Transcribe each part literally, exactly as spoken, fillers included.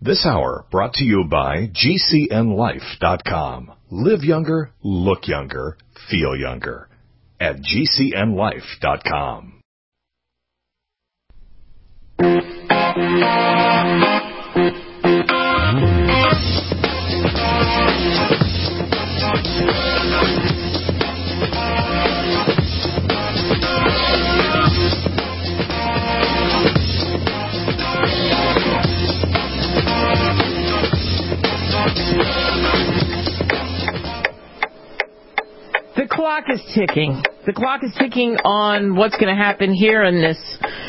This hour brought to you by G C N life dot com. Live younger, look younger, feel younger at G C N life dot com. The clock is ticking. The clock is ticking on what's going to happen here in this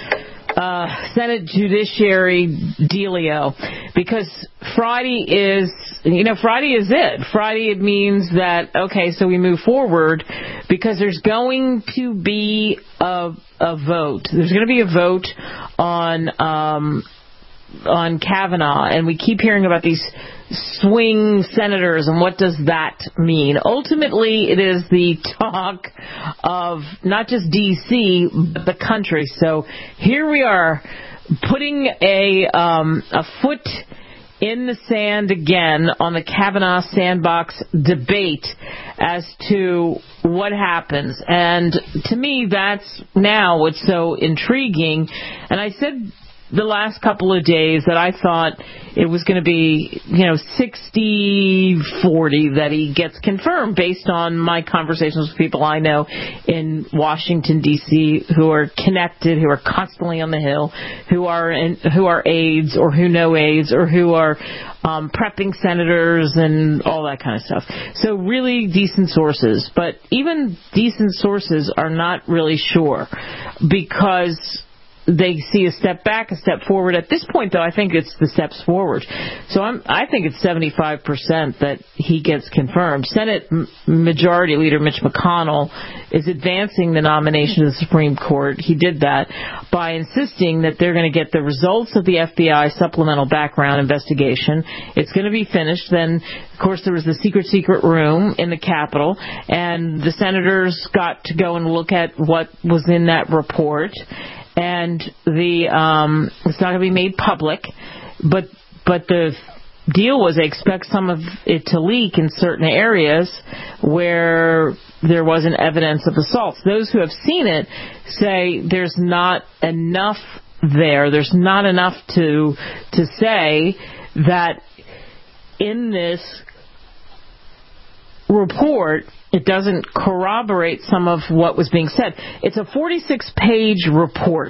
uh, Senate Judiciary dealio. Because Friday is, you know, Friday is it. Friday, it means that, okay, so we move forward because there's going to be a, a vote. There's going to be a vote on um, on Kavanaugh, and we keep hearing about these swing senators, and what does that mean? Ultimately, it is the talk of not just D C, but the country. So here we are, putting a um, a foot in the sand again on the Kavanaugh sandbox debate as to what happens. And to me, that's now what's so intriguing. And I said the last couple of days that I thought it was going to be, you know, sixty forty that he gets confirmed based on my conversations with people I know in Washington, D C, who are connected, who are constantly on the Hill, who are in, who are aides or who know aides or who are um, prepping senators and all that kind of stuff. So really decent sources. But even decent sources are not really sure because they see a step back, a step forward. At this point, though, I think it's the steps forward. So I'm, I think it's seventy-five percent that he gets confirmed. Senate M- Majority Leader Mitch McConnell is advancing the nomination to the Supreme Court. He did that by insisting that they're going to get the results of the F B I supplemental background investigation. It's going to be finished. Then, of course, there was the secret, secret room in the Capitol, and the senators got to go and look at what was in that report. And the um, it's not going to be made public, but but the deal was they expect some of it to leak in certain areas where there wasn't evidence of assaults. Those who have seen it say there's not enough there. There's not enough to to say that in this report it doesn't corroborate some of what was being said. It's a forty-six page report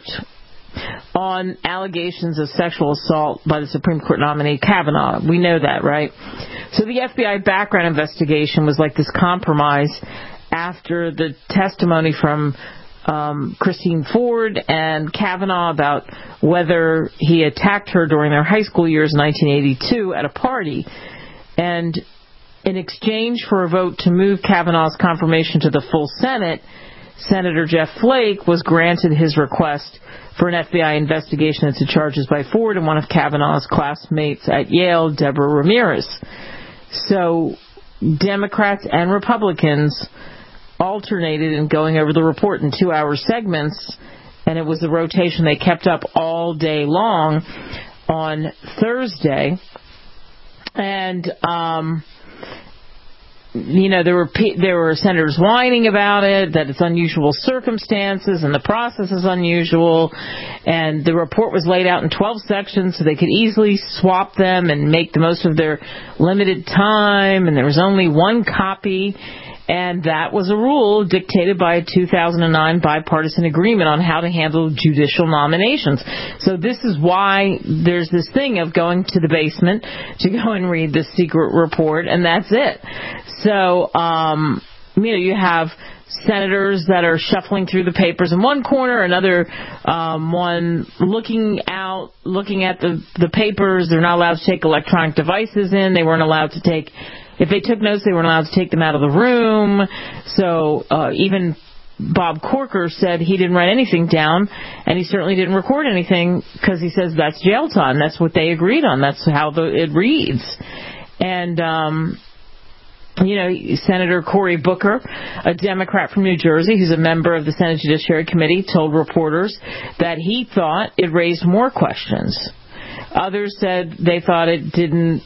on allegations of sexual assault by the Supreme Court nominee Kavanaugh. We know that, right? So the F B I background investigation was like this compromise after the testimony from um, Christine Ford and Kavanaugh about whether he attacked her during their high school years in nineteen eighty-two at a party. And in exchange for a vote to move Kavanaugh's confirmation to the full Senate, Senator Jeff Flake was granted his request for an F B I investigation into charges by Ford and one of Kavanaugh's classmates at Yale, Deborah Ramirez. So Democrats and Republicans alternated in going over the report in two-hour segments, and it was the rotation they kept up all day long on Thursday. And um You know, there were there were senators whining about it, that it's unusual circumstances and the process is unusual. And the report was laid out in twelve sections so they could easily swap them and make the most of their limited time. And there was only one copy. And that was a rule dictated by a two thousand nine bipartisan agreement on how to handle judicial nominations. So this is why there's this thing of going to the basement to go and read the secret report, and that's it. So, um, you know, you have senators that are shuffling through the papers in one corner, another um, one looking out, looking at the, the papers. They're not allowed to take electronic devices in. They weren't allowed to take... If they took notes, they weren't allowed to take them out of the room. So uh, even Bob Corker said he didn't write anything down, and he certainly didn't record anything because he says that's jail time. That's what they agreed on. That's how the, it reads. And, um, you know, Senator Cory Booker, a Democrat from New Jersey who's a member of the Senate Judiciary Committee, told reporters that he thought it raised more questions. Others said they thought it didn't,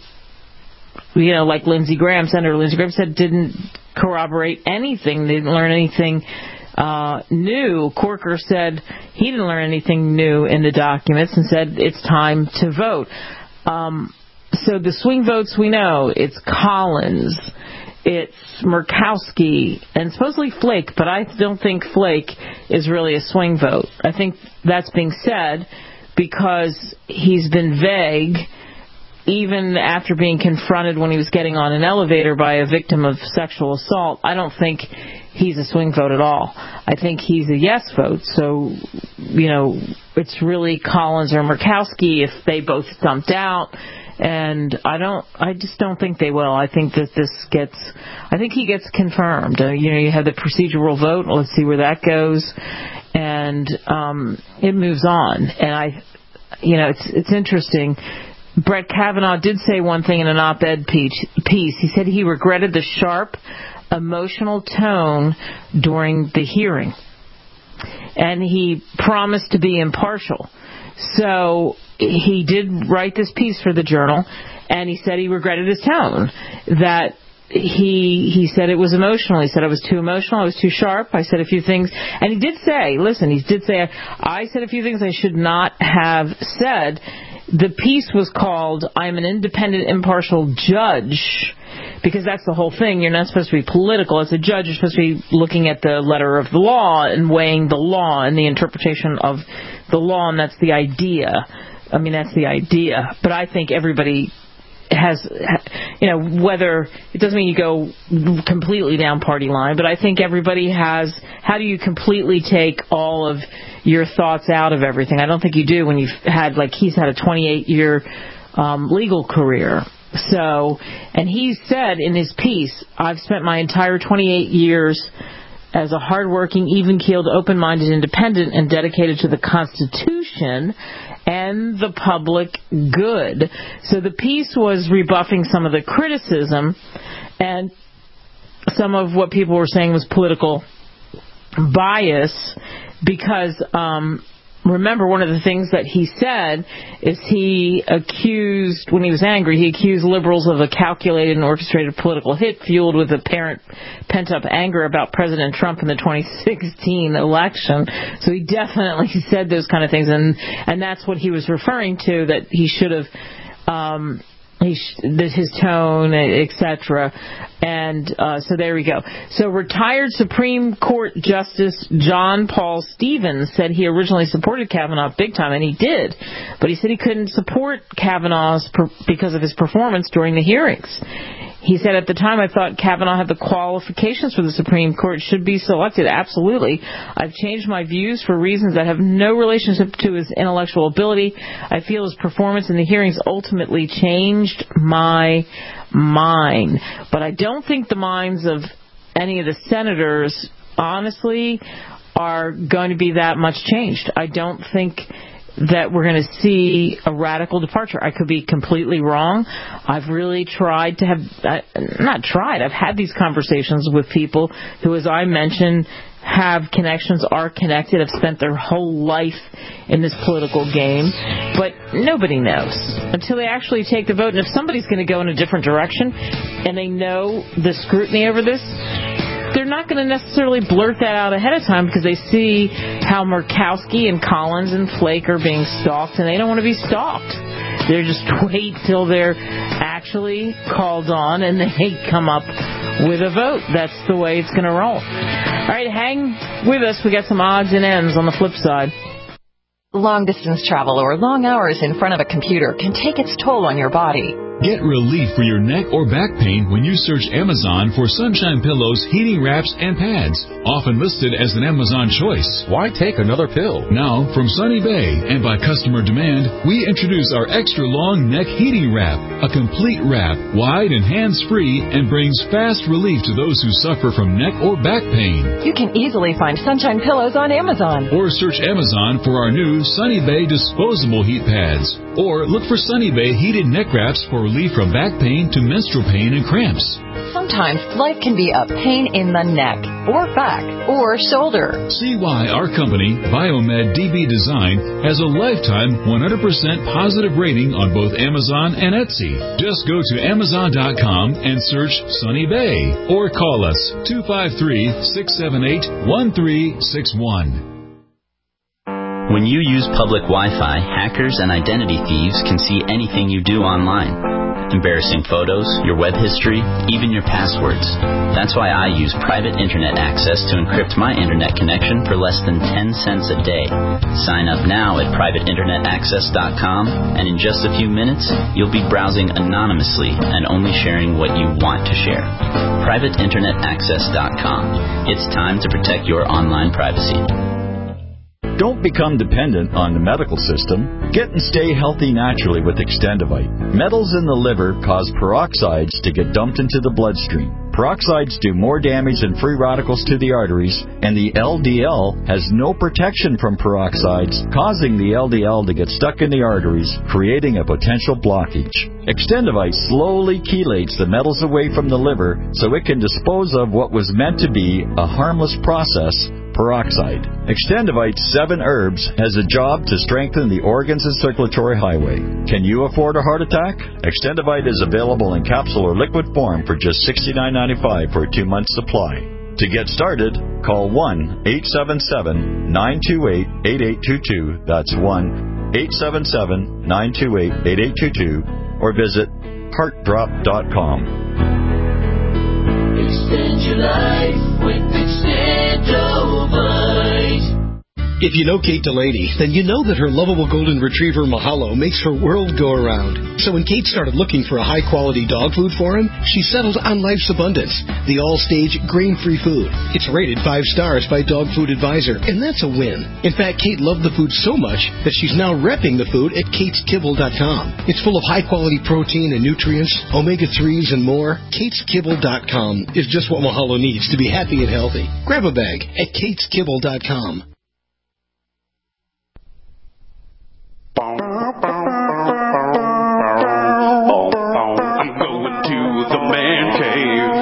you know, like Lindsey Graham, Senator Lindsey Graham said, didn't corroborate anything. They didn't learn anything uh, new. Corker said he didn't learn anything new in the documents and said it's time to vote. Um, so the swing votes we know, it's Collins, it's Murkowski, and supposedly Flake, but I don't think Flake is really a swing vote. I think that's being said because he's been vague even after being confronted when he was getting on an elevator by a victim of sexual assault. I don't think he's a swing vote at all. I think he's a yes vote. So, you know, it's really Collins or Murkowski if they both stumped out. And I don't, I just don't think they will. I think that this gets, I think he gets confirmed. Uh, you know, you have the procedural vote. Let's see where that goes. And um, it moves on. And I, you know, it's it's interesting. Brett Kavanaugh did say one thing in an op-ed piece. He said he regretted the sharp, emotional tone during the hearing. And he promised to be impartial. So he did write this piece for the Journal, and he said he regretted his tone, that he he said it was emotional. He said I was too emotional, I was too sharp, I said a few things. And he did say, listen, he did say, I said a few things I should not have said. The piece was called, I'm an independent, impartial judge, because that's the whole thing. You're not supposed to be political. As a judge, you're supposed to be looking at the letter of the law and weighing the law and the interpretation of the law, and that's the idea. I mean, that's the idea. But I think everybody has, you know, whether, it doesn't mean you go completely down party line, but I think everybody has, how do you completely take all of your thoughts out of everything? I don't think you do when you've had, like, he's had a twenty-eight year um, legal career. So, and he said in his piece, I've spent my entire twenty-eight years as a hardworking, even-keeled, open-minded independent and dedicated to the Constitution and the public good. So the piece was rebuffing some of the criticism and some of what people were saying was political bias because, um, remember, one of the things that he said is he accused, when he was angry, he accused liberals of a calculated and orchestrated political hit fueled with apparent pent-up anger about President Trump in the twenty sixteen election. So he definitely said those kind of things, and, and that's what he was referring to, that he should have... Um, He sh- his tone, et cetera. And uh, so there we go. So retired Supreme Court Justice John Paul Stevens said he originally supported Kavanaugh big time, and he did. But he said he couldn't support Kavanaugh's per- because of his performance during the hearings. He said, at the time, I thought Kavanaugh had the qualifications for the Supreme Court, should be selected. Absolutely. I've changed my views for reasons that have no relationship to his intellectual ability. I feel his performance in the hearings ultimately changed my mind. But I don't think the minds of any of the senators, honestly, are going to be that much changed. I don't think that we're going to see a radical departure. I could be completely wrong. I've really tried to have, not tried, I've had these conversations with people who, as I mentioned, have connections, are connected, have spent their whole life in this political game, but nobody knows until they actually take the vote. And if somebody's going to go in a different direction and they know the scrutiny over this, they're not going to necessarily blurt that out ahead of time because they see how Murkowski and Collins and Flake are being stalked, and they don't want to be stalked. They're just wait till they're actually called on and they come up with a vote. That's the way it's going to roll. All right, hang with us. We got some odds and ends on the flip side. Long-distance travel or long hours in front of a computer can take its toll on your body. Get relief for your neck or back pain when you search Amazon for Sunshine Pillows, heating wraps, and pads. Often listed as an Amazon choice. Why take another pill? Now, from Sunny Bay and by customer demand, we introduce our extra long neck heating wrap. A complete wrap, wide and hands-free, and brings fast relief to those who suffer from neck or back pain. You can easily find Sunshine Pillows on Amazon. Or search Amazon for our new Sunny Bay disposable heat pads. Or look for Sunny Bay heated neck wraps for relief from back pain to menstrual pain and cramps. Sometimes life can be a pain in the neck, or back, or shoulder. See why our company, Biomed D B Design, has a lifetime one hundred percent positive rating on both Amazon and Etsy. Just go to Amazon dot com and search Sunny Bay, or call us two five three, six seven eight, one three six one. When you use public Wi-Fi, hackers and identity thieves can see anything you do online. Embarrassing photos, your web history, even your passwords. That's why I use private internet access to encrypt my internet connection for less than ten cents a day. Sign up now at private internet access dot com, and in just a few minutes, you'll be browsing anonymously and only sharing what you want to share. private internet access dot com. It's time to protect your online privacy. Don't become dependent on the medical system. Get and stay healthy naturally with Extendivite. Metals in the liver cause peroxides to get dumped into the bloodstream. Peroxides do more damage than free radicals to the arteries, and the L D L has no protection from peroxides, causing the L D L to get stuck in the arteries, creating a potential blockage. Extendivite slowly chelates the metals away from the liver so it can dispose of what was meant to be a harmless process, peroxide. Extendivite's seven herbs has a job to strengthen the organs and circulatory highway. Can you afford a heart attack? Extendivite is available in capsule or liquid form for just sixty-nine ninety-five for a two-month supply. To get started, call one eight seven seven, nine two eight, eight eight two two. That's one eight seven seven, nine two eight, eight eight two two, or visit heart drop dot com. Extend your life with Extendovite. If you know Kate Delaney, then you know that her lovable golden retriever Mahalo makes her world go around. So when Kate started looking for a high-quality dog food for him, she settled on Life's Abundance, the all-stage grain-free food. It's rated five stars by Dog Food Advisor, and that's a win. In fact, Kate loved the food so much that she's now repping the food at kates kibble dot com. It's full of high-quality protein and nutrients, omega threes, and more. kates kibble dot com is just what Mahalo needs to be happy and healthy. Grab a bag at kates kibble dot com. I'm going to the man cave.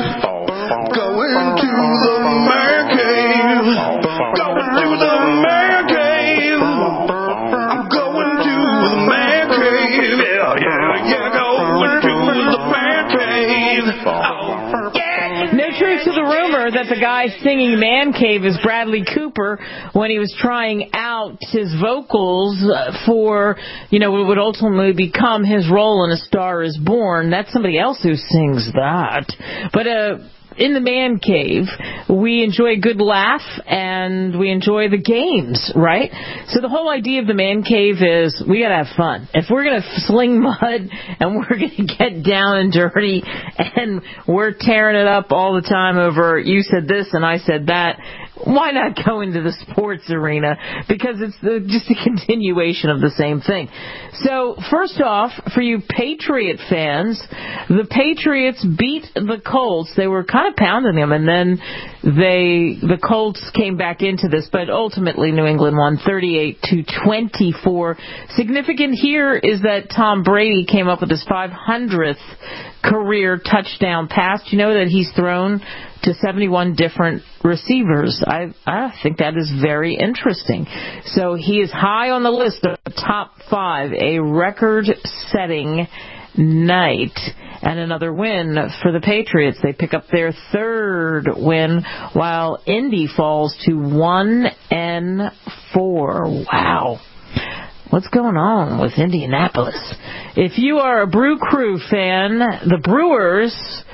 Going to the man cave. Going to the man cave. I'm going to the man cave. Yeah, yeah, yeah. Going to the man cave. Oh, yeah. No truth to the rumor that the guy singing Man Cave is Bradley Cooper when he was trying out his vocals for, you know, what would ultimately become his role in A Star Is Born. That's somebody else who sings that. But, uh, in the Man Cave, we enjoy a good laugh and we enjoy the games, right? So the whole idea of the Man Cave is we got to have fun. If we're going to sling mud and we're going to get down and dirty and we're tearing it up all the time over you said this and I said that, why not go into the sports arena? Because it's the, just a continuation of the same thing. So, first off, for you Patriot fans, the Patriots beat the Colts. They were kind of pounding them, and then they the Colts came back into this, but ultimately New England won thirty-eight to twenty-four. Significant here is that Tom Brady came up with his five hundredth career touchdown pass. You know that he's thrown to seventy-one different receivers. I, I think that is very interesting. So he is high on the list of the top five, a record-setting night. And another win for the Patriots. They pick up their third win, while Indy falls to one and four. Wow. What's going on with Indianapolis? If you are a Brew Crew fan, the Brewers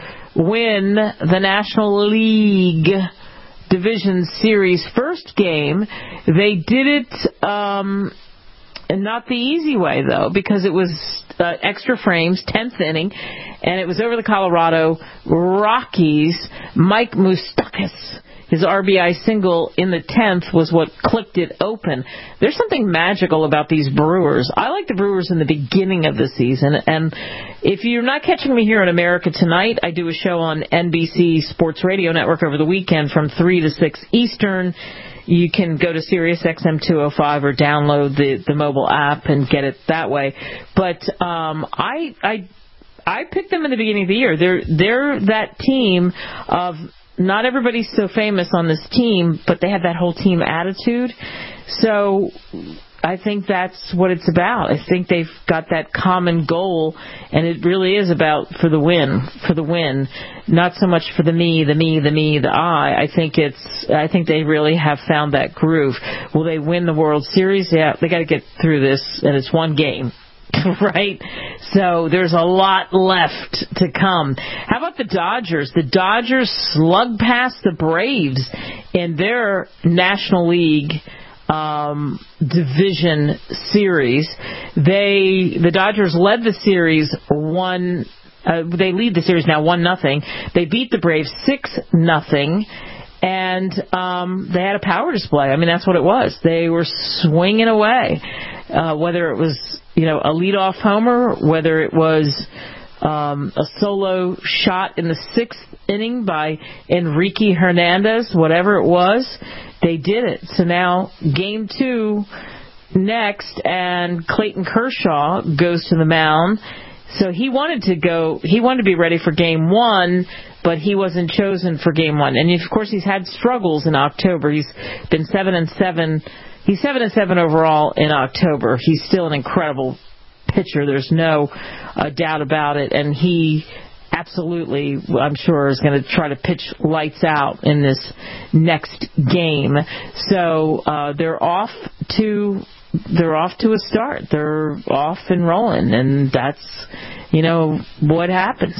win the National League Division Series first game. They did it um, not the easy way, though, because it was uh, extra frames, tenth inning, and it was over the Colorado Rockies. Mike Moustakas, his R B I single in the tenth was what clicked it open. There's something magical about these Brewers. I like the Brewers in the beginning of the season, and if you're not catching me here in America Tonight, I do a show on N B C Sports Radio Network over the weekend from three to six Eastern. you can go to Sirius X M two oh five or download the, the mobile app and get it that way. But um, I I I picked them in the beginning of the year. They're they're that team of not everybody's so famous on this team, but they have that whole team attitude. So I think that's what it's about. I think they've got that common goal, and it really is about for the win, for the win, not so much for the me, the me, the me, the I. I think it's. I think they really have found that groove. Will they win the World Series? Yeah, they got to get through this, and it's one game. Right? So there's a lot left to come. How about the Dodgers? The Dodgers slug past the Braves in their National League um, division series. They the Dodgers led the series one. Uh, they lead the series now one nothing. They beat the Braves six nothing. And um, they had a power display. I mean, that's what it was. They were swinging away, uh, whether it was, you know, a leadoff homer, whether it was um, a solo shot in the sixth inning by Enrique Hernandez, whatever it was, they did it. So now game two next, and Clayton Kershaw goes to the mound. So he wanted to go, he wanted to be ready for game one, but he wasn't chosen for game one. And of course, he's had struggles in October. He's been seven and seven. He's seven and seven overall in October. He's still an incredible pitcher. There's no uh, doubt about it. And he absolutely, I'm sure, is going to try to pitch lights out in this next game. So uh, they're off to. They're off to a start. They're off and rolling, and that's, you know, what happens.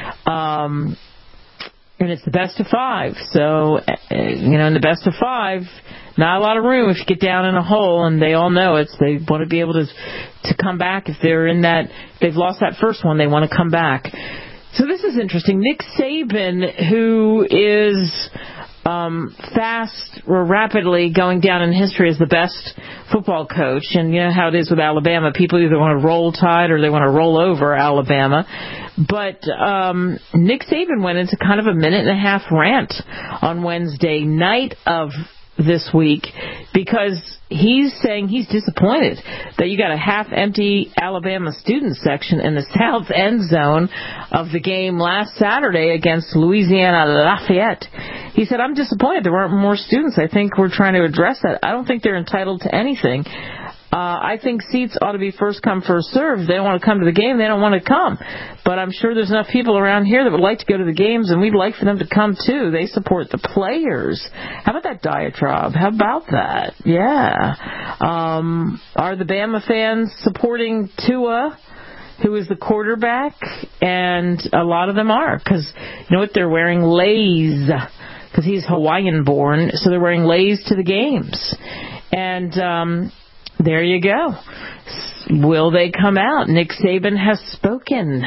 Um, and it's the best of five. So, you know, in the best of five, not a lot of room if you get down in a hole, and they all know it. They want to be able to to come back if they're in that. If they've lost that first one, they want to come back. So this is interesting. Nick Saban, who is um, fast or rapidly going down in history as the best football coach, and you know how it is with Alabama. People either want to roll Tide or they want to roll over Alabama. But um, Nick Saban went into kind of a minute and a half rant on Wednesday night of this week because he's saying he's disappointed that you got a half-empty Alabama student section in the south end zone of the game last Saturday against Louisiana Lafayette. He said, I'm disappointed there weren't more students. I think we're trying to address that. I don't think they're entitled to anything. Uh, I think seats ought to be first come, first served. If they don't want to come to the game, they don't want to come. But I'm sure there's enough people around here that would like to go to the games, and we'd like for them to come too. They support the players. How about that diatribe? How about that? Yeah. Um, are the Bama fans supporting Tua, who is the quarterback? And a lot of them are, because you know what? They're wearing leis, because he's Hawaiian-born, so they're wearing leis to the games. And um there you go. Will they come out? Nick Saban has spoken.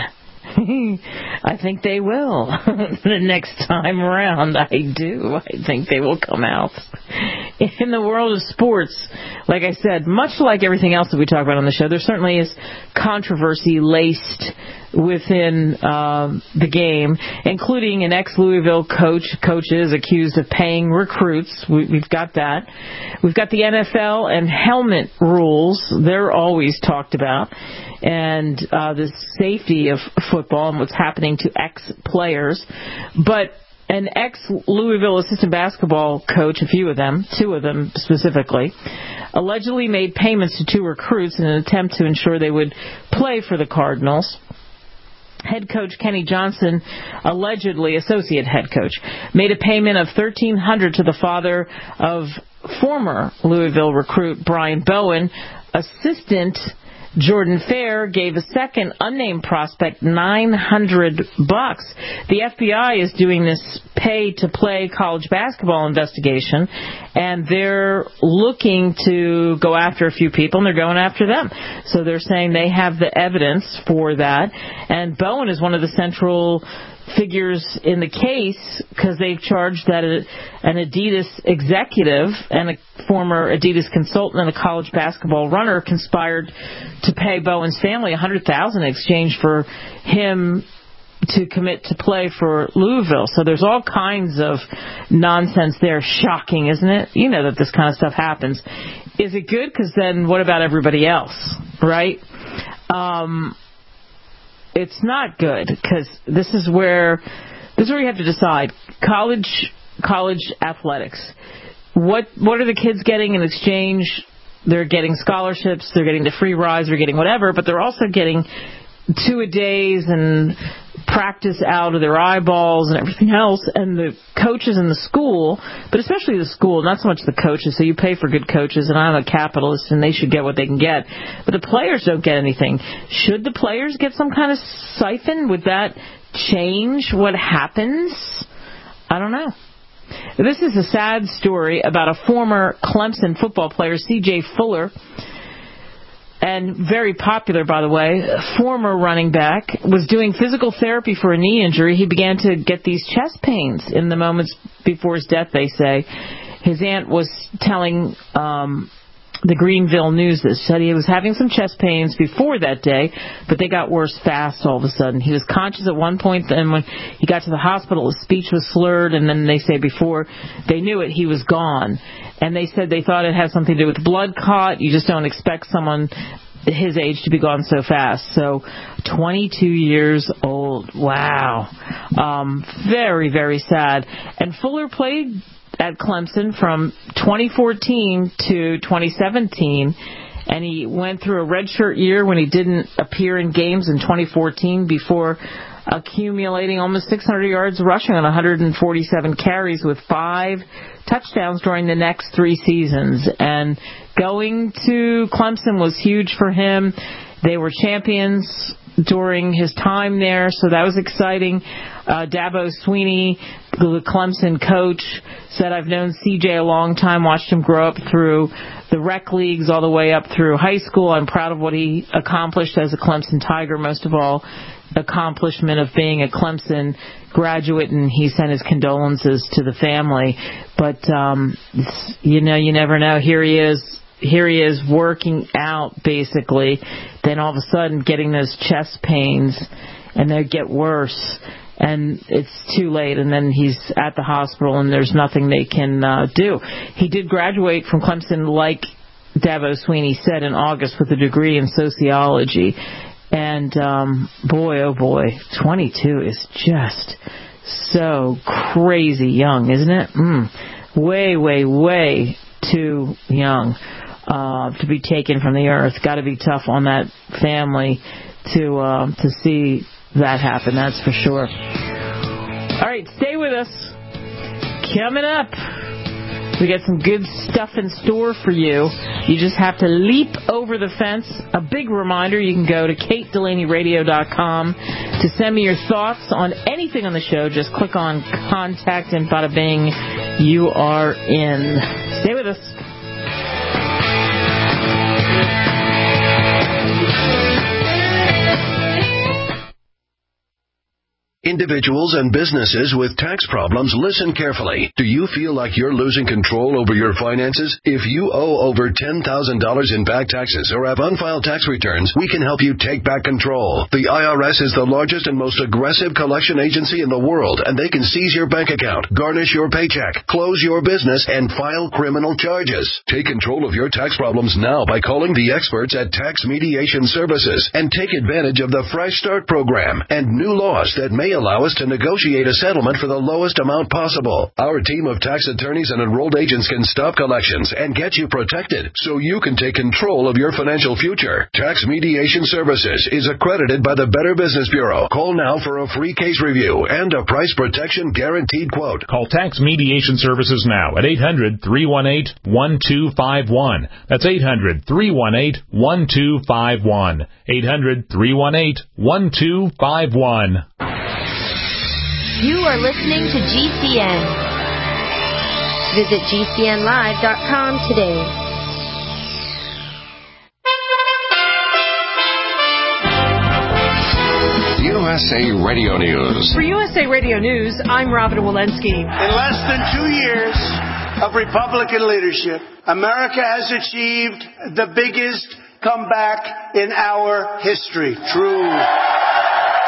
I think they will. The next time around, I do. I think they will come out. In the world of sports, like I said, much like everything else that we talk about on the show, there certainly is controversy laced within um, the game, including an ex-Louisville coach. Coach is accused of paying recruits. We, we've got that. We've got the N F L and helmet rules. They're always talked about. And uh, the safety of football and what's happening to ex-players. But an ex-Louisville assistant basketball coach, a few of them, two of them specifically, allegedly made payments to two recruits in an attempt to ensure they would play for the Cardinals. Head coach Kenny Johnson, allegedly associate head coach, made a payment of thirteen hundred dollars to the father of former Louisville recruit Brian Bowen. Assistant Jordan Fair gave a second unnamed prospect nine hundred bucks. The F B I is doing this pay-to-play college basketball investigation, and they're looking to go after a few people, and they're going after them. So they're saying they have the evidence for that. And Bowen is one of the central figures in the case because they've charged that an Adidas executive and a former Adidas consultant and a college basketball runner conspired to pay Bowen's family one hundred thousand dollars in exchange for him to commit to play for Louisville. So there's all kinds of nonsense there. Shocking, isn't it? You know that this kind of stuff happens. Is it good? Because then what about everybody else, right? Um, it's not good, because this is where this is where you have to decide. College college athletics. What what are the kids getting in exchange? They're getting scholarships, they're getting the free rides, they're getting whatever, but they're also getting two-a-days and practice out of their eyeballs and everything else. And the coaches in the school, but especially the school, not so much the coaches, so you pay for good coaches, and I'm a capitalist and they should get what they can get. But the players don't get anything. Should the players get some kind of siphon? Would that change what happens? I don't know. This is a sad story about a former Clemson football player, C J Fuller, and very popular, by the way, former running back, was doing physical therapy for a knee injury. He began to get these chest pains in the moments before his death, they say. His aunt was telling um, the Greenville News that said he was having some chest pains before that day, but they got worse fast all of a sudden. He was conscious at one point, and when he got to the hospital, his speech was slurred, and then they say before they knew it, he was gone. And they said they thought it had something to do with blood clot. You just don't expect someone his age to be gone so fast. So twenty-two years old. Wow. Um, very, very sad. And Fuller played at Clemson from twenty fourteen to twenty seventeen, and he went through a redshirt year when he didn't appear in games in twenty fourteen before accumulating almost six hundred yards rushing on one hundred forty-seven carries with five touchdowns during the next three seasons. And going to Clemson was huge for him. They were champions during his time there, so that was exciting. Uh, Dabo Swinney, the Clemson coach, said, I've known C J a long time, watched him grow up through the rec leagues all the way up through high school. I'm proud of what he accomplished as a Clemson Tiger, most of all, accomplishment of being a Clemson graduate, and he sent his condolences to the family. But, um, you know, you never know. Here he is. Here he is working out, basically, then all of a sudden getting those chest pains, and they get worse, and it's too late, and then he's at the hospital, and there's nothing they can uh, do. He did graduate from Clemson, like Dabo Swinney said, in August with a degree in sociology. And, um, boy, oh boy, twenty-two is just so crazy young, isn't it? Mm. Way, way, way too young uh, to be taken from the earth. Got to be tough on that family to uh, to see that happen, that's for sure. All right, stay with us. Coming up, we got some good stuff in store for you. You just have to leap over the fence. A big reminder, you can go to kate delaney radio dot com to send me your thoughts on anything on the show. Just click on Contact, and bada bing, you are in. Stay with us. Individuals and businesses with tax problems, listen carefully. Do you feel like you're losing control over your finances? If you owe over ten thousand dollars in back taxes or have unfiled tax returns, we can help you take back control. The I R S is the largest and most aggressive collection agency in the world, and they can seize your bank account, garnish your paycheck, close your business, and file criminal charges. Take control of your tax problems now by calling the experts at Tax Mediation Services and take advantage of the Fresh Start program and new laws that may allow us to negotiate a settlement for the lowest amount possible. Our team of tax attorneys and enrolled agents can stop collections and get you protected so you can take control of your financial future. Tax Mediation Services is accredited by the Better Business Bureau. Call now for a free case review and a price protection guaranteed quote. Call Tax Mediation Services now at eight hundred, three one eight, one two five one. That's eight hundred, three one eight, one two five one. eight hundred, three one eight, one two five one. You are listening to G C N. Visit G C N live dot com today. U S A Radio News. For U S A Radio News, I'm Robin Walensky. In less than two years of Republican leadership, America has achieved the biggest comeback in our history. True.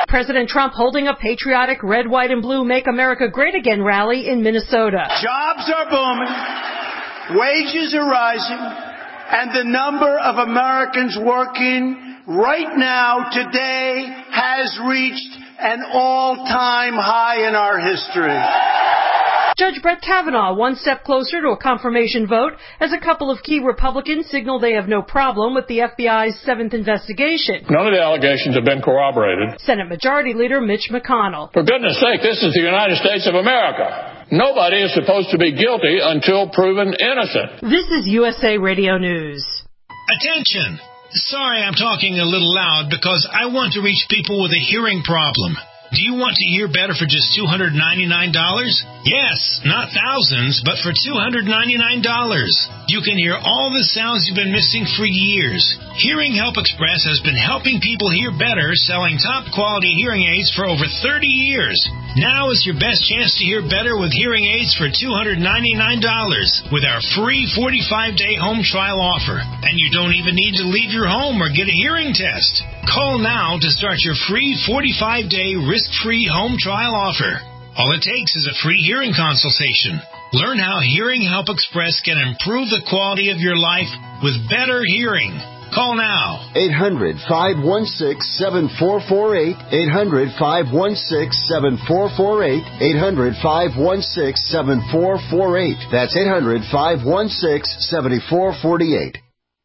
President Trump holding a patriotic red, white, and blue Make America Great Again rally in Minnesota. Jobs are booming, wages are rising, and the number of Americans working right now, today, has reached an all-time high in our history. Judge Brett Kavanaugh one step closer to a confirmation vote as a couple of key Republicans signal they have no problem with the F B I's seventh investigation. None of the allegations have been corroborated. Senate Majority Leader Mitch McConnell. For goodness sake, this is the United States of America. Nobody is supposed to be guilty until proven innocent. This is U S A Radio News. Attention! Sorry I'm talking a little loud because I want to reach people with a hearing problem. Do you want to hear better for just two hundred ninety-nine dollars? Yes, not thousands, but for two hundred ninety-nine dollars. You can hear all the sounds you've been missing for years. Hearing Help Express has been helping people hear better, selling top-quality hearing aids for over thirty years. Now is your best chance to hear better with hearing aids for two hundred ninety-nine dollars with our free forty-five day home trial offer. And you don't even need to leave your home or get a hearing test. Call now to start your free forty-five day risk-free home trial offer. All it takes is a free hearing consultation. Learn how Hearing Help Express can improve the quality of your life with better hearing. Call now. eight hundred, five one six, seven four four eight. eight hundred, five one six, seven four four eight. eight hundred, five one six, seven four four eight. That's eight hundred, five one six, seven four four eight.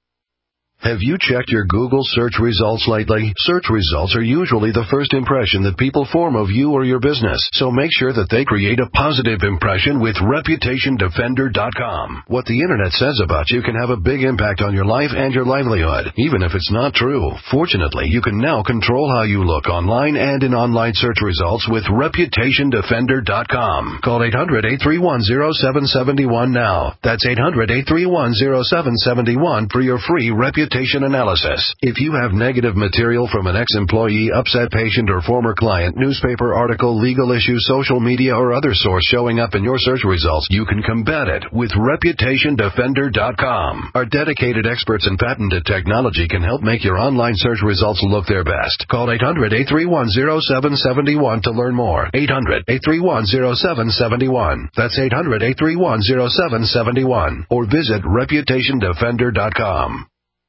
Have you checked your Google search results lately? Search results are usually the first impression that people form of you or your business, so make sure that they create a positive impression with Reputation Defender dot com. What the Internet says about you can have a big impact on your life and your livelihood, even if it's not true. Fortunately, you can now control how you look online and in online search results with Reputation Defender dot com. Call eight hundred, eight three one, zero seven seven one now. That's eight hundred, eight three one, zero seven seven one for your free Reputation analysis. If you have negative material from an ex-employee, upset patient, or former client, newspaper article, legal issue, social media, or other source showing up in your search results, you can combat it with Reputation Defender dot com. Our dedicated experts in patented technology can help make your online search results look their best. Call eight hundred, eight three one, zero seven seven one to learn more. eight hundred, eight three one, zero seven seven one. That's eight hundred, eight three one, zero seven seven one. Or visit Reputation Defender dot com.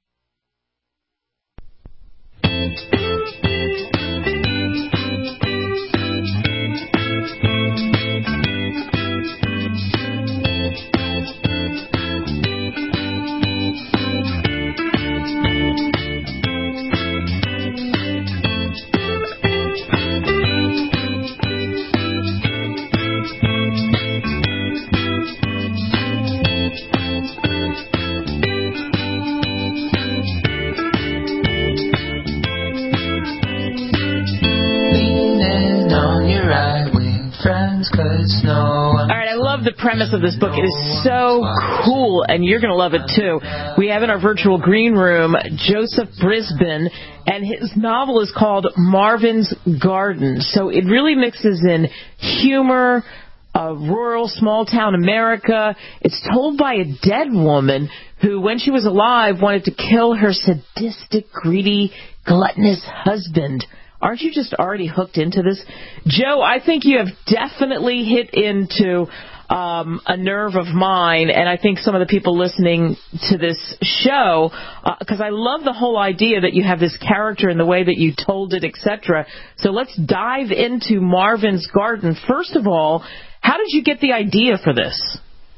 All right, I love the premise of this book. It is so cool, and you're going to love it too. We have in our virtual green room Joseph Brisbane, and his novel is called Marvin's Garden. So it really mixes in humor, uh, rural, small-town America. It's told by a dead woman who, when she was alive, wanted to kill her sadistic, greedy, gluttonous husband. Aren't you just already hooked into this? Joe, I think you have definitely hit into um, a nerve of mine, and I think some of the people listening to this show, because uh, I love the whole idea that you have this character and the way that you told it, et cetera. So let's dive into Marvin's Garden. First of all, how did you get the idea for this?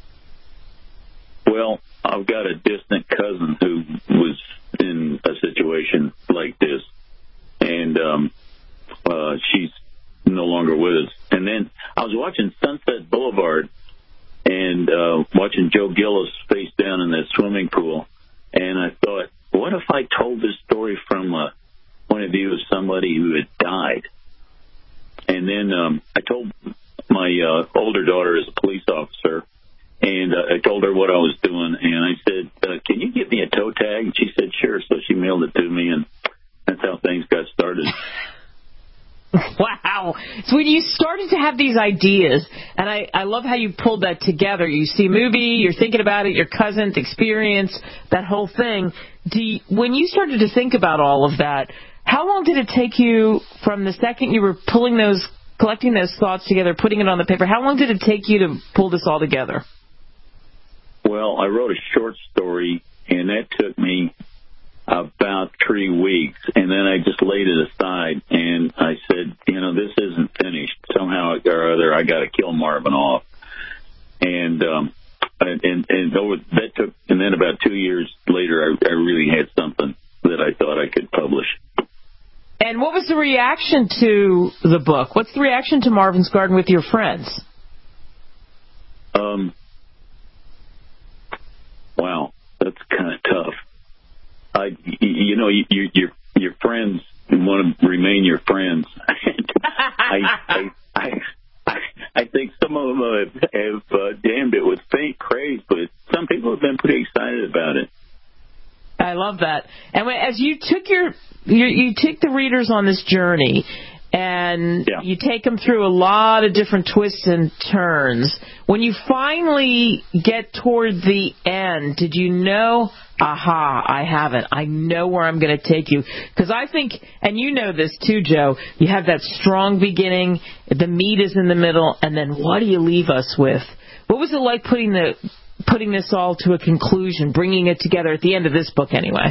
Well, I've got a distant cousin who was in a situation like this. And um, uh, she's no longer with us. And then I was watching Sunset Boulevard and uh, watching Joe Gillis face down in that swimming pool. And I thought, what if I told this story from a point of view of somebody who had died? And then um, I told my uh, older daughter is a police officer, and uh, I told her what I was doing. And I said, uh, can you give me a toe tag? And she said, sure. So she mailed it to me, and that's how things got started. Wow. wow. So when you started to have these ideas, and I, I love how you pulled that together. You see a movie, you're thinking about it, your cousin's experience, that whole thing. Do you, when you started to think about all of that, how long did it take you from the second you were pulling those, collecting those thoughts together, putting it on the paper, how long did it take you to pull this all together? Well, I wrote a short story, and that took me about three weeks, and then I just laid it aside, and I said, you know, this isn't finished. Somehow or other, I got to kill Marvin off. And um, and and over, that took, and then about two years later, I, I really had something that I thought I could publish. And what was the reaction to the book? What's the reaction to Marvin's Garden with your friends? Um. Wow, that's kind of tough. I, you know, you, you, your your friends want to remain your friends. I, I, I, I, I think some of them have, have uh, damned it with faint praise, but some people have been pretty excited about it. I love that. And when, as you took your, you, you took the readers on this journey, and yeah. you take them through a lot of different twists and turns. When you finally get toward the end, did you know, aha, I have it. I know where I'm going to take you. Because I think, and you know this too, Joe, you have that strong beginning, the meat is in the middle, and then what do you leave us with? What was it like putting the putting this all to a conclusion, bringing it together at the end of this book anyway?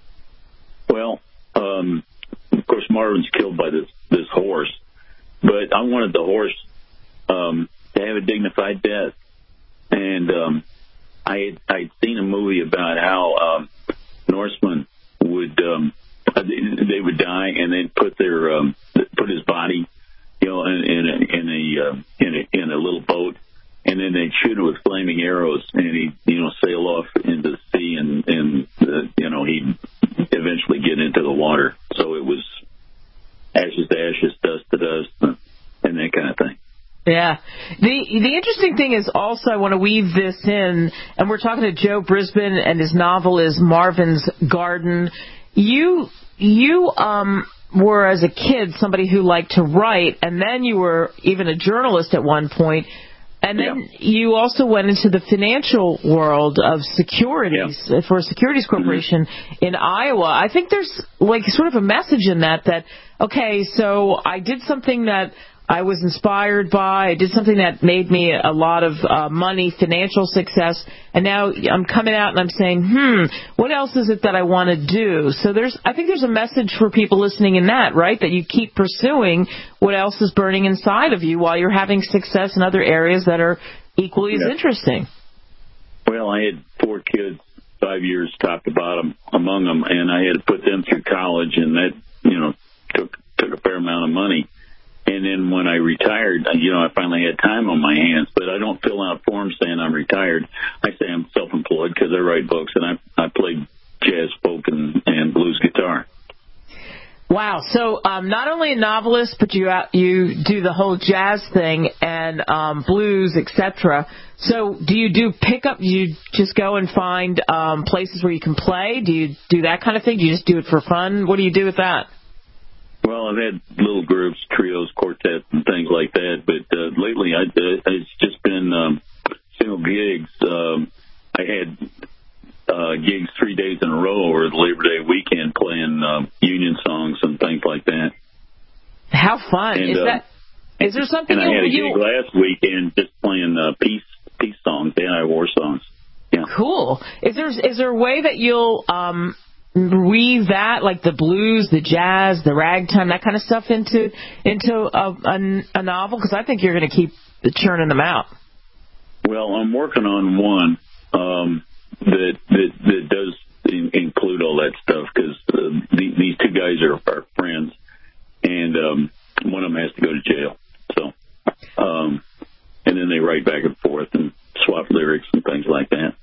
Well, um, of course, Marvin's killed by this, this horse, but I wanted the horse um, to have a dignified death. And um, I had I'd seen a movie about how um, Norsemen would um, they would die and then put their um, put his body, you know, in, in a in a, uh, in a in a little boat, and then they'd shoot it with flaming arrows, and he'd, you know, sail off into the sea, and and uh, you know, he'd eventually get into the water. So it was ashes to ashes, dust to dust, and, and that kind of thing. Yeah. The the interesting thing is also, I want to weave this in, and we're talking to Joe Brisbane, and his novel is Marvin's Garden. You you um were, as a kid, somebody who liked to write, and then you were even a journalist at one point. And then yeah. you also went into the financial world of securities yeah. for a securities corporation mm-hmm. in Iowa. I think there's like sort of a message in that, that, okay, so I did something that I was inspired by. I did something that made me a lot of uh, money, financial success, and now I'm coming out and I'm saying, hmm, what else is it that I want to do? So there's, I think there's a message for people listening in that, right, that you keep pursuing what else is burning inside of you while you're having success in other areas that are equally yeah. as interesting. Well, I had four kids, five years top to bottom among them, and I had to put them through college, and that, you know, took took a fair amount of money. And then when I retired, you know, I finally had time on my hands, but I don't fill out forms saying I'm retired. I say I'm self-employed because I write books, and I I play jazz, folk, and, and blues guitar. Wow. So um, not only a novelist, but you uh, you do the whole jazz thing and um, blues, et cetera. So do you do pickup? Do you just go and find um, places where you can play? Do you do that kind of thing? Do you just do it for fun? What do you do with that? Well, I've had little groups, trios, quartets, and things like that. But uh, lately, I, uh, it's just been um, single gigs. Um, I had uh, gigs three days in a row over the Labor Day weekend, playing um, union songs and things like that. How fun and, is uh, that? Is there something? And I had a you, gig last weekend just playing uh, peace peace songs, anti-war songs. Yeah. Cool. Is there is there a way that you'll um, weave that, like the blues, the jazz, the ragtime, that kind of stuff into into a, a, a novel? Because I think you're going to keep churning them out. Well, I'm working on one um, that, that that does in, include all that stuff, because uh, the, these two guys are, are friends, and um, one of them has to go to jail. So, um, and then they write back and forth and swap lyrics and things like that.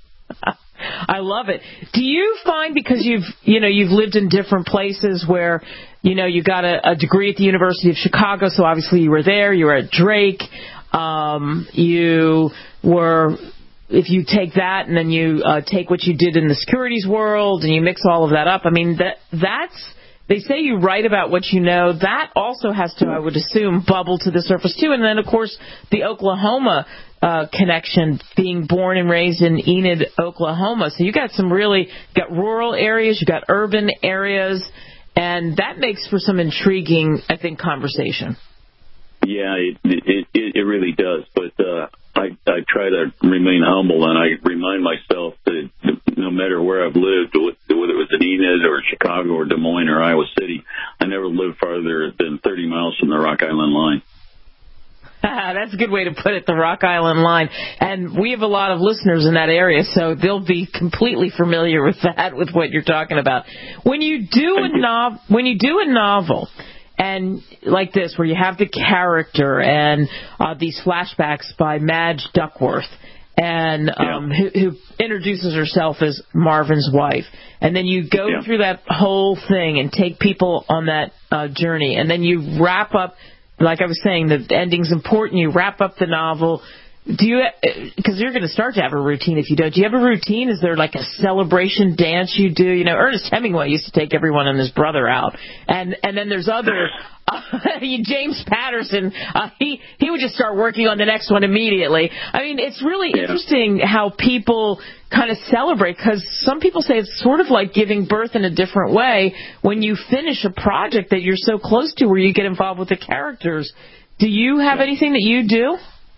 I love it. Do you find, because you've, you know, you've lived in different places where, you know, you got a, a degree at the University of Chicago, so obviously you were there, you were at Drake, um, you were, if you take that and then you uh, take what you did in the securities world and you mix all of that up, I mean, that that's they say you write about what you know. That also has to, I would assume, bubble to the surface, too. And then, of course, the Oklahoma uh, connection, being born and raised in Enid, Oklahoma. So you got some really, you got rural areas, you got urban areas, and that makes for some intriguing, I think, conversation. Yeah, it it, it, it really does. But uh, I, I try to remain humble, and I remind myself that no matter where I've lived, whether it was in Enid or Chicago or Des Moines or Iowa City, I never lived farther than thirty miles from the Rock Island line. That's a good way to put it, the Rock Island line. And we have a lot of listeners in that area, so they'll be completely familiar with that, with what you're talking about. When you do a nov- when you do a novel, and like this, where you have the character and uh, these flashbacks by Madge Duckworth, and um, yeah. who, who introduces herself as Marvin's wife, and then you go yeah. through that whole thing and take people on that uh, journey, and then you wrap up. Like I was saying, the ending's important. You wrap up the novel. Do you? Because you're going to start to have a routine if you don't. Do you have a routine? Is there like a celebration dance you do? You know, Ernest Hemingway used to take everyone and his brother out, and and then there's other. Uh, James Patterson, uh, he he would just start working on the next one immediately. I mean, it's really yeah. interesting how people kind of celebrate, because some people say it's sort of like giving birth in a different way when you finish a project that you're so close to, where you get involved with the characters. Do you have yeah. anything that you do?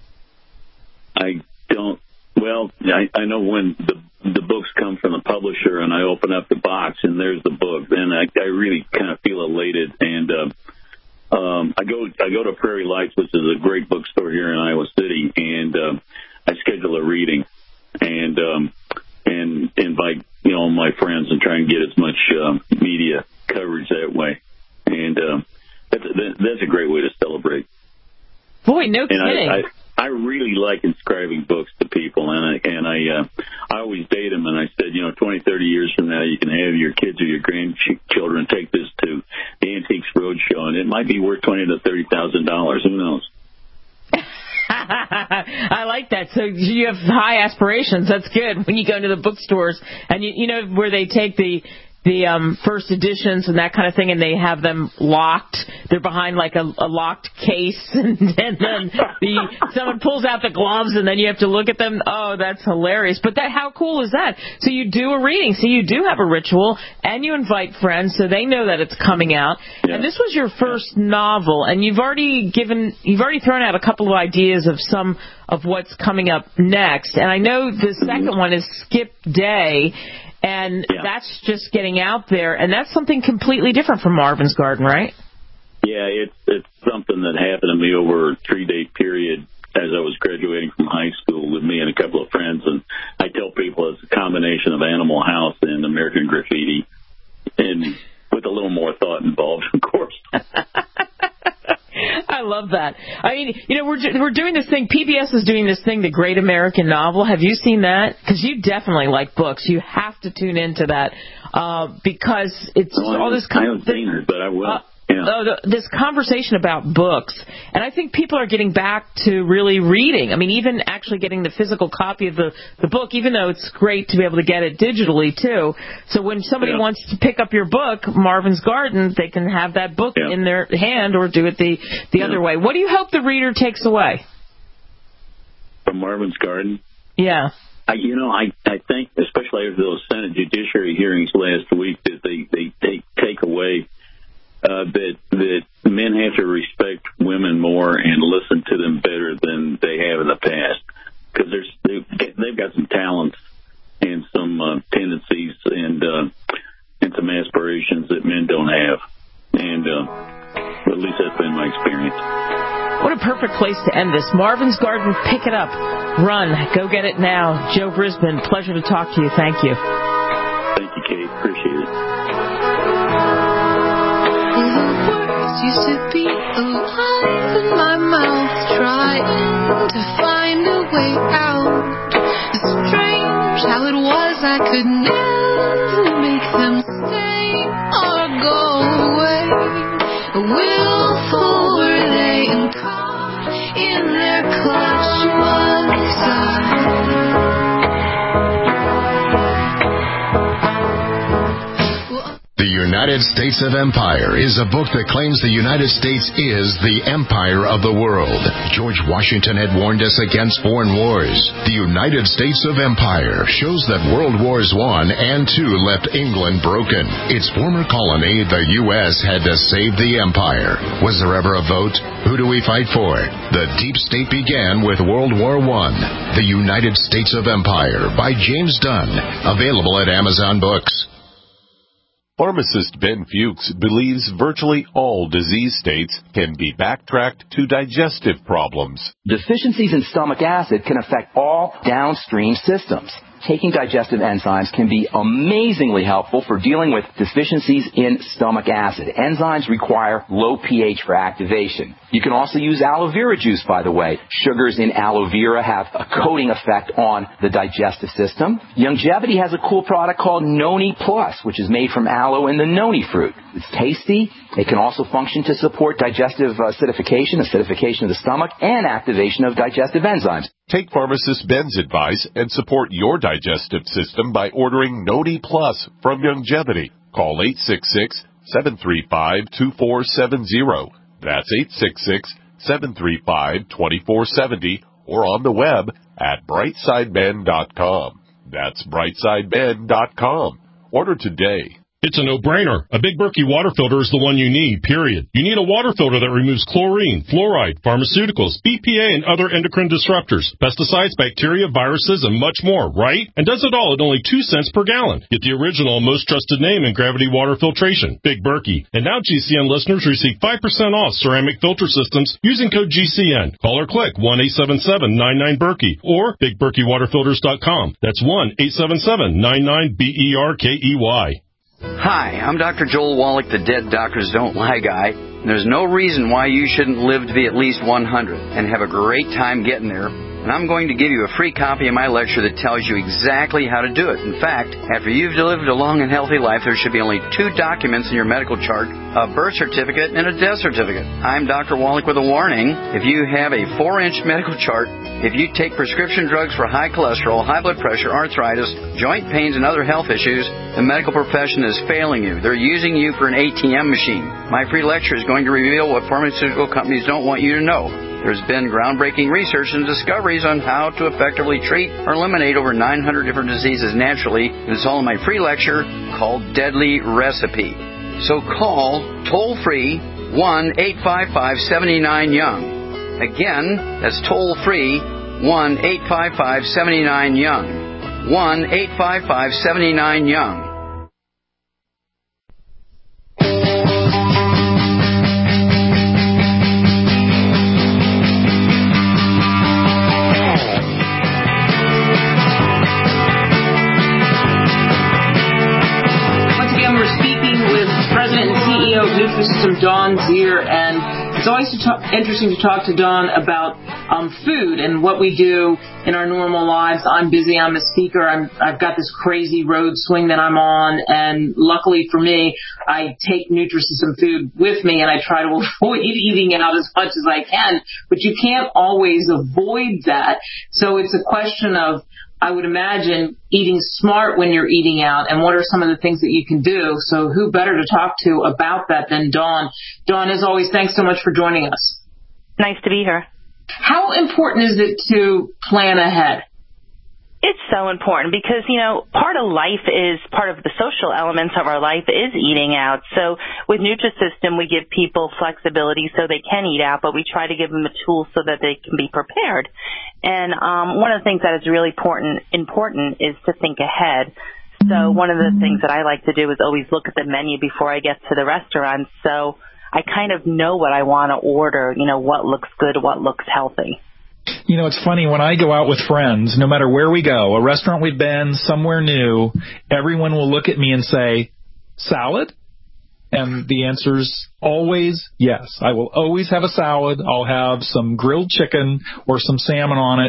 I don't. Well, I, I know when the the books come from the publisher and I open up the box and there's the book, then I, I really kind of feel elated. And uh, um, I go I go to Prairie Lights, which is a great bookstore here in Iowa City, and uh, I schedule a reading and um, and invite you know my friends and try and get as much uh, media coverage that way. And uh, that's that's a great way to celebrate. Boy, no and kidding. I, I, I really like inscribing books to people, and I and I uh, I always date them, and I said, you know, twenty, thirty years from now, you can have your kids or your grandchildren take this to the Antiques Roadshow, and it might be worth twenty to thirty thousand dollars. Who knows? I like that. So you have high aspirations. That's good. When you go into the bookstores, and you, you know where they take the the um, first editions and that kind of thing, and they have them locked. They're behind like a, a locked case, and, and then the someone pulls out the gloves, and then you have to look at them. Oh, that's hilarious! But that, how cool is that? So you do a reading. So you do have a ritual, and you invite friends, so they know that it's coming out. Yeah. And this was your first novel, and you've already given, you've already thrown out a couple of ideas of some of what's coming up next. And I know the second one is Skip Day. And yeah. that's just getting out there, and that's something completely different from Marvin's Garden, right? Yeah, it's it's something that happened to me over a three-day period as I was graduating from high school with me and a couple of friends. And I tell people it's a combination of Animal House and American Graffiti, and with a little more thought involved, of course. I love that. I mean, you know, we're we're doing this thing. P B S is doing this thing, The Great American Novel. Have you seen that? Because you definitely like books. You have to tune into that uh, because it's well, all this. I haven't seen it, but I will. Uh, Yeah. Uh, this conversation about books, and I think people are getting back to really reading. I mean, even actually getting the physical copy of the, the book, even though it's great to be able to get it digitally, too. So when somebody yeah. wants to pick up your book, Marvin's Garden, they can have that book yeah. in their hand or do it the, the yeah. other way. What do you hope the reader takes away? From Marvin's Garden? Yeah. I, you know, I, I think, especially after those Senate Judiciary hearings last week, that they, they take, take away Uh, that that men have to respect women more and listen to them better than they have in the past, because they've, they've got some talents and some uh, tendencies and uh, and some aspirations that men don't have, and uh, at least that's been my experience. What a perfect place to end this. Marvin's Garden, pick it up, run, go get it now. Joe Brisbane, pleasure to talk to you. Thank you. Thank you, Kate. Appreciate it. Used to be alive in my mouth, trying to find a way out. It's strange how it was I could never make them stay or go away. Willful were they and caught in their clutch was I. The United United States of Empire is a book that claims the United States is the empire of the world. George Washington had warned us against foreign wars. The United States of Empire shows that World Wars One and Two left England broken. Its former colony, the U S, had to save the empire. Was there ever a vote? Who do we fight for? The deep state began with World War One. The United States of Empire by James Dunn. Available at Amazon Books. Pharmacist Ben Fuchs believes virtually all disease states can be backtracked to digestive problems. Deficiencies in stomach acid can affect all downstream systems. Taking digestive enzymes can be amazingly helpful for dealing with deficiencies in stomach acid. Enzymes require low pH for activation. You can also use aloe vera juice, by the way. Sugars in aloe vera have a coating effect on the digestive system. Longevity has a cool product called Noni Plus, which is made from aloe and the noni fruit. It's tasty. It can also function to support digestive acidification, acidification of the stomach, and activation of digestive enzymes. Take pharmacist Ben's advice and support your digestive system by ordering Noni Plus from Longevity. Call eight six six, seven three five, two four seven zero. That's eight six six, seven three five, two four seven zero or on the web at brightside ben dot com. That's brightside ben dot com. Order today. It's a no-brainer. A Big Berkey water filter is the one you need, period. You need a water filter that removes chlorine, fluoride, pharmaceuticals, B P A, and other endocrine disruptors, pesticides, bacteria, viruses, and much more, right? And does it all at only two cents per gallon. Get the original, most trusted name in gravity water filtration, Big Berkey. And now G C N listeners receive five percent off ceramic filter systems using code G C N. Call or click one eight seven seven, nine nine, Berkey or big berkey water filters dot com. That's one eight seven seven, nine nine, B E R K E Y. Hi, I'm Doctor Joel Wallach, the Dead Doctors Don't Lie guy. There's no reason why you shouldn't live to be at least one hundred and have a great time getting there. And I'm going to give you a free copy of my lecture that tells you exactly how to do it. In fact, after you've lived a long and healthy life, there should be only two documents in your medical chart, a birth certificate and a death certificate. I'm Doctor Wallach with a warning. If you have a four-inch medical chart, if you take prescription drugs for high cholesterol, high blood pressure, arthritis, joint pains, and other health issues, the medical profession is failing you. They're using you for an A T M machine. My free lecture is going to reveal what pharmaceutical companies don't want you to know. There's been groundbreaking research and discoveries on how to effectively treat or eliminate over nine hundred different diseases naturally. And it's all in my free lecture called Deadly Recipe. So call toll-free one eight five five, seven nine, young. Again, that's toll-free one eight five five, seven nine, young. one eight five five, seven nine, young. Nutrisystem, Dawn Zier, and it's always to talk, interesting to talk to Dawn about um, food and what we do in our normal lives. I'm busy. I'm a speaker. I'm, I've got this crazy road swing that I'm on, and luckily for me, I take Nutrisystem food with me, and I try to avoid eating out as much as I can. But you can't always avoid that. So it's a question of, I would imagine, eating smart when you're eating out, and what are some of the things that you can do. So who better to talk to about that than Dawn? Dawn, as always, thanks so much for joining us. Nice to be here. How important is it to plan ahead? It's so important because, you know, part of life is, part of the social elements of our life is eating out. So with Nutrisystem, we give people flexibility so they can eat out, but we try to give them a tool so that they can be prepared. And um, one of the things that is really important, important is to think ahead. So one of the things that I like to do is always look at the menu before I get to the restaurant. So I kind of know what I want to order, you know, what looks good, what looks healthy. You know, it's funny, when I go out with friends, no matter where we go, a restaurant we've been, somewhere new, everyone will look at me and say, salad? And the answer's always yes. I will always have a salad. I'll have some grilled chicken or some salmon on it.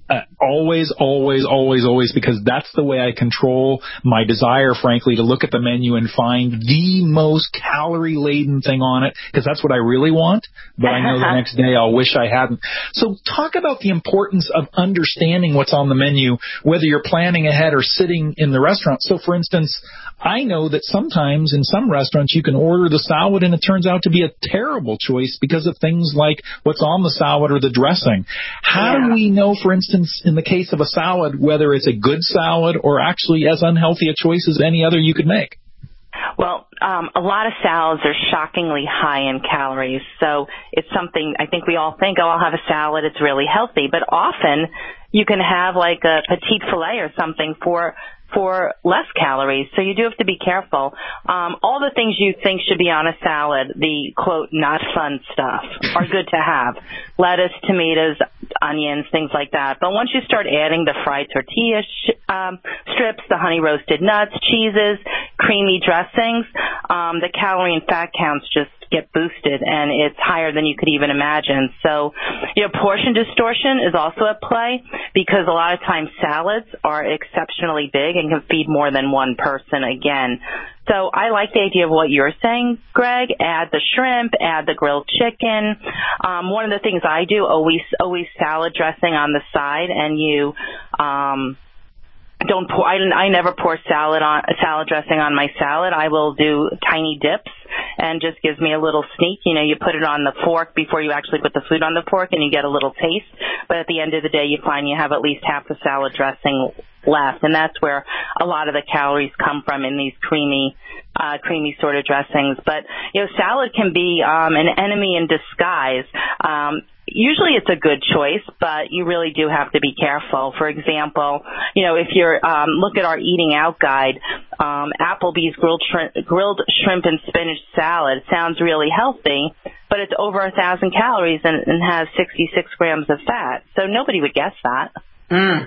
Uh, always, always, always, always, because that's the way I control my desire, frankly, to look at the menu and find the most calorie-laden thing on it, because that's what I really want, but I know the next day I'll wish I hadn't. So talk about the importance of understanding what's on the menu, whether you're planning ahead or sitting in the restaurant. So, for instance, I know that sometimes in some restaurants you can order the salad and it turns out to be a terrible choice because of things like what's on the salad or the dressing. How yeah. do we know, for instance, in the case of a salad, whether it's a good salad or actually as unhealthy a choice as any other you could make? Well, um, a lot of salads are shockingly high in calories. So it's something I think we all think, oh, I'll have a salad, it's really healthy. But often you can have like a petite filet or something for for less calories, so you do have to be careful. Um, all the things you think should be on a salad, the, quote, not fun stuff, are good to have. Lettuce, tomatoes, onions, things like that. But once you start adding the fried tortilla sh- um, strips, the honey roasted nuts, cheeses, creamy dressings, um, the calorie and fat counts just get boosted, and it's higher than you could even imagine. So, you know, portion distortion is also at play because a lot of times salads are exceptionally big and can feed more than one person again. So I like the idea of what you're saying, Greg. Add the shrimp, add the grilled chicken. Um, one of the things I do, always, always salad dressing on the side, and you, um, don't pour, I, I never pour salad on, salad dressing on my salad. I will do tiny dips and just gives me a little sneak. You know, you put it on the fork before you actually put the food on the fork and you get a little taste. But at the end of the day, you find you have at least half the salad dressing left. And that's where a lot of the calories come from in these creamy, uh, creamy sort of dressings. But, you know, salad can be, um, an enemy in disguise. Um, Usually it's a good choice, but you really do have to be careful. For example, you know, if you're, um, look at our eating out guide, um, Applebee's grilled shrimp, grilled shrimp and spinach salad sounds really healthy, but it's over a thousand calories and, and has sixty-six grams of fat. So nobody would guess that. Mm.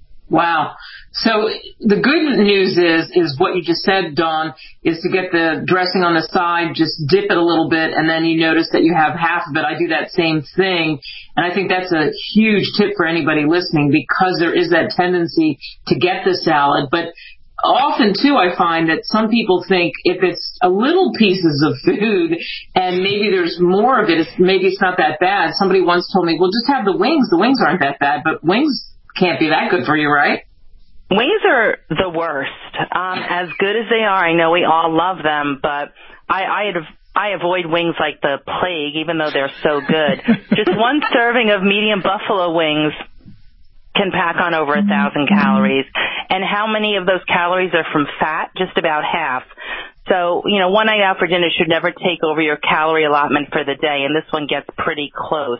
Wow. So the good news is, is what you just said, Dawn, is to get the dressing on the side, just dip it a little bit, and then you notice that you have half of it. I do that same thing, and I think that's a huge tip for anybody listening because there is that tendency to get the salad. But often, too, I find that some people think if it's a little pieces of food and maybe there's more of it, it's, maybe it's not that bad. Somebody once told me, well, just have the wings. The wings aren't that bad, but wings can't be that good for you, right? Wings are the worst. Um, as good as they are, I know we all love them, but I, I, I avoid wings like the plague, even though they're so good. Just one serving of medium buffalo wings can pack on over a thousand calories. And how many of those calories are from fat? Just about half. So, you know, one night out for dinner should never take over your calorie allotment for the day, and this one gets pretty close.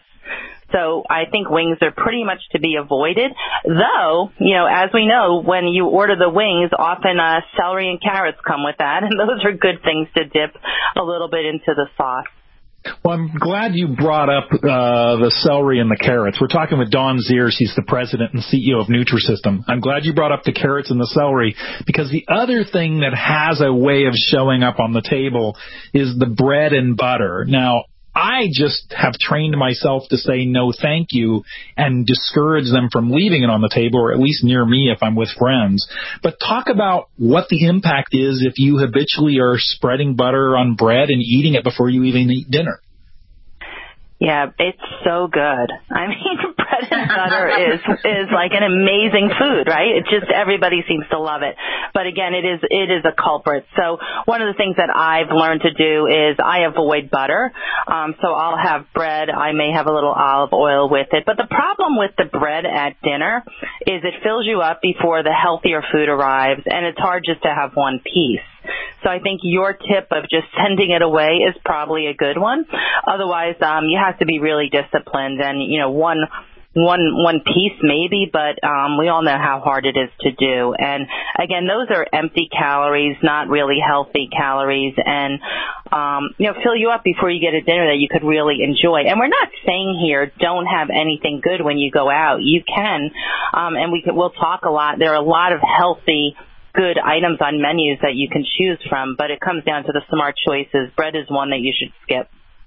So I think wings are pretty much to be avoided, though, you know, as we know, when you order the wings, often uh, celery and carrots come with that, and those are good things to dip a little bit into the sauce. Well, I'm glad you brought up uh, the celery and the carrots. We're talking with Dawn Zier. She's the president and C E O of Nutrisystem. I'm glad you brought up the carrots and the celery because the other thing that has a way of showing up on the table is the bread and butter. Now, I just have trained myself to say no thank you and discourage them from leaving it on the table, or at least near me if I'm with friends. But talk about what the impact is if you habitually are spreading butter on bread and eating it before you even eat dinner. Yeah, it's so good. I mean, bread and butter is is like an amazing food, right? It just everybody seems to love it. But again, it is it is a culprit. So one of the things that I've learned to do is I avoid butter. Um, so I'll have bread. I may have a little olive oil with it. But the problem with the bread at dinner is it fills you up before the healthier food arrives, and it's hard just to have one piece. So I think your tip of just sending it away is probably a good one. Otherwise, um, you have to be really disciplined and, you know, one one one piece maybe, but um, we all know how hard it is to do. And, again, those are empty calories, not really healthy calories, and, um, you know, fill you up before you get a dinner that you could really enjoy. And we're not saying here don't have anything good when you go out. You can, um, and we can, we'll talk a lot. There are a lot of healthy good items on menus that you can choose from, but it comes down to the smart choices. Bread is one that you should skip.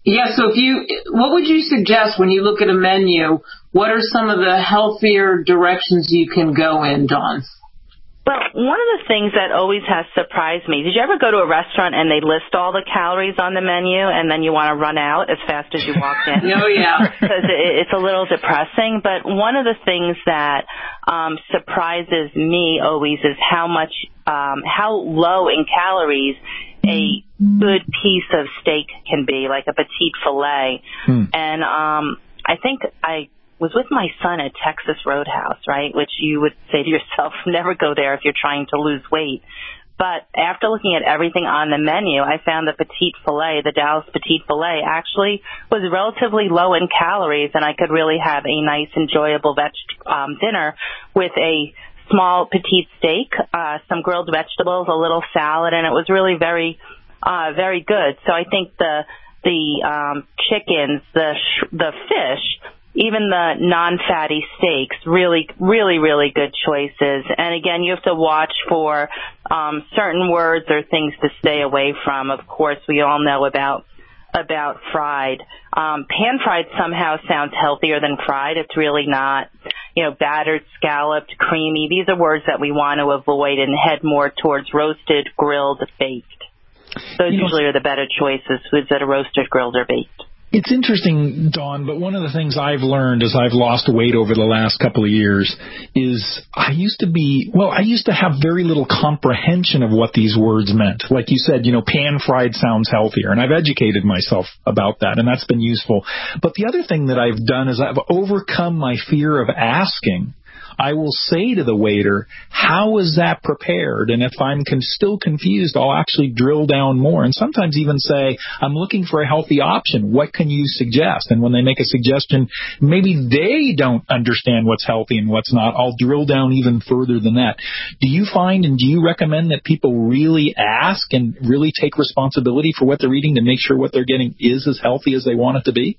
Yeah, so if you, what would you suggest when you look at a menu? What are some of the healthier directions you can go in, Dawn? Well, one of the things that always has surprised me, did you ever go to a restaurant and they list all the calories on the menu and then you want to run out as fast as you walk in? Oh, yeah. Because it, it's a little depressing. But one of the things that um, surprises me always is how much, um, how low in calories a good piece of steak can be, like a petite filet. Hmm. And um, I think I was with my son at Texas Roadhouse, right, which you would say to yourself, never go there if you're trying to lose weight. But after looking at everything on the menu, I found the petite filet, the Dallas petite filet, actually was relatively low in calories, and I could really have a nice, enjoyable veg um, dinner with a small petite steak, uh, some grilled vegetables, a little salad, and it was really very, uh, very good. So I think the the um, chickens, the sh- the fish, even the non-fatty steaks, really, really, really good choices. And again, you have to watch for um, certain words or things to stay away from. Of course, we all know about about fried. Um, pan-fried somehow sounds healthier than fried. It's really not. You know, battered, scalloped, creamy. These are words that we want to avoid and head more towards roasted, grilled, baked. Those you usually know, are the better choices, foods that are roasted, grilled, or baked. It's interesting, Dawn, but one of the things I've learned as I've lost weight over the last couple of years is I used to be, well, I used to have very little comprehension of what these words meant. Like you said, you know, pan-fried sounds healthier, and I've educated myself about that, and that's been useful. But the other thing that I've done is I've overcome my fear of asking. I will say to the waiter, how is that prepared? And if I'm con- still confused, I'll actually drill down more and sometimes even say, I'm looking for a healthy option. What can you suggest? And when they make a suggestion, maybe they don't understand what's healthy and what's not. I'll drill down even further than that. Do you find and do you recommend that people really ask and really take responsibility for what they're eating to make sure what they're getting is as healthy as they want it to be?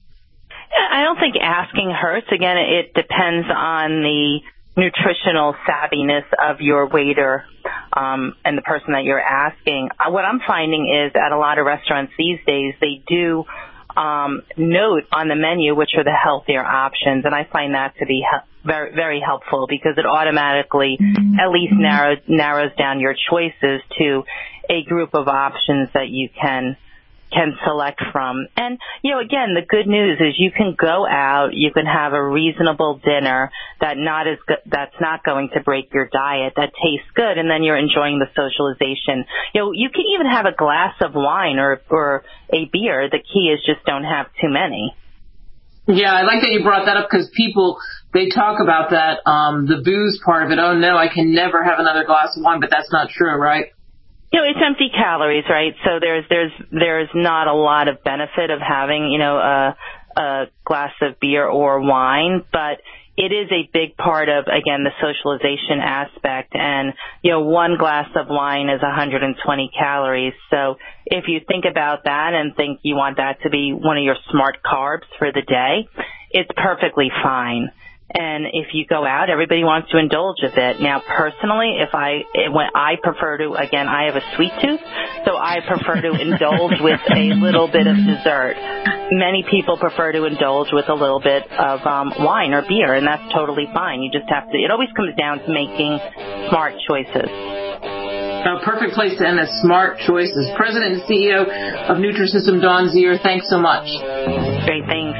I don't think asking hurts. Again, it depends on the nutritional savviness of your waiter um, and the person that you're asking. What I'm finding is at a lot of restaurants these days, they do um, note on the menu which are the healthier options, and I find that to be he- very, very helpful because it automatically at least narrows, narrows down your choices to a group of options that you can can select from. And, you know, again, the good news is you can go out, you can have a reasonable dinner that not is go- that's not going to break your diet, that tastes good, and then you're enjoying the socialization. You know, you can even have a glass of wine or, or a beer. The key is just don't have too many. Yeah, I like that you brought that up because people, they talk about that, um, the booze part of it. Oh, no, I can never have another glass of wine, but that's not true, right? You know, it's empty calories, right? So there's there's there's not a lot of benefit of having, you know, a, a glass of beer or wine, but it is a big part of, again, the socialization aspect. And, you know, one glass of wine is one hundred twenty calories. So if you think about that and think you want that to be one of your smart carbs for the day, it's perfectly fine. And if you go out, everybody wants to indulge a bit. Now, personally, if I, when I prefer to, again, I have a sweet tooth, so I prefer to indulge with a little bit of dessert. Many people prefer to indulge with a little bit of um, wine or beer, and that's totally fine. You just have to, it always comes down to making smart choices. A perfect place to end is smart choices. President and C E O of Nutrisystem, Dawn Zier, thanks so much. Great, thanks.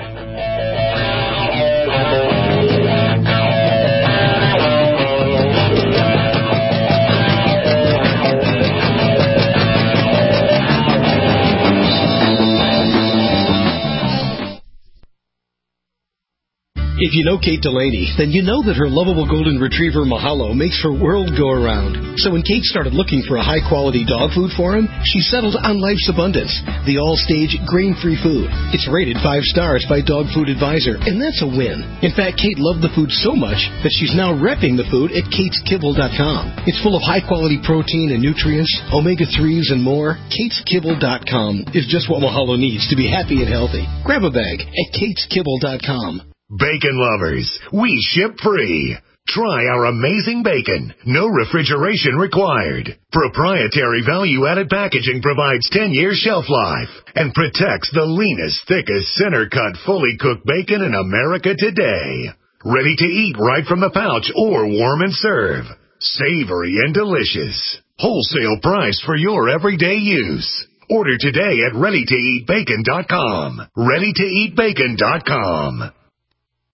If you know Kate Delaney, then you know that her lovable golden retriever Mahalo makes her world go around. So when Kate started looking for a high-quality dog food for him, she settled on Life's Abundance, the all-stage grain-free food. It's rated five stars by Dog Food Advisor, and that's a win. In fact, Kate loved the food so much that she's now repping the food at kates kibble dot com. It's full of high-quality protein and nutrients, omega threes, and more. kates kibble dot com is just what Mahalo needs to be happy and healthy. Grab a bag at kates kibble dot com. Bacon lovers, we ship free. Try our amazing bacon. No refrigeration required. Proprietary value-added packaging provides ten-year shelf life and protects the leanest, thickest, center-cut, fully cooked bacon in America today. Ready to eat right from the pouch or warm and serve. Savory and delicious. Wholesale price for your everyday use. Order today at ready to eat bacon dot com. ready to eat bacon dot com.